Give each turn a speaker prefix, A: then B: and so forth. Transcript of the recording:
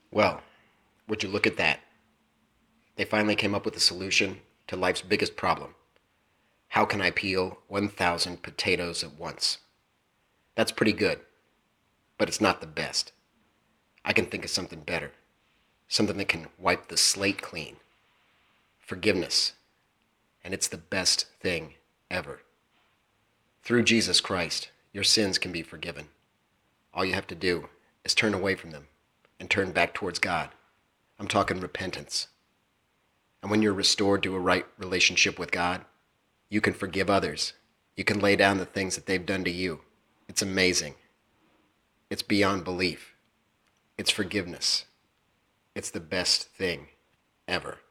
A: Well, would you look at that? They finally came up with a solution to life's biggest problem. How can I peel 1,000 potatoes at once? That's pretty good, but it's not the best. I can think of something better. Something that can wipe the slate clean. Forgiveness. And it's the best thing ever. Through Jesus Christ, your sins can be forgiven. All you have to do is turn away from them and turn back towards God. I'm talking repentance. And when you're restored to a right relationship with God, you can forgive others. You can lay down the things that they've done to you. It's amazing. It's beyond belief. It's forgiveness. It's the best thing ever.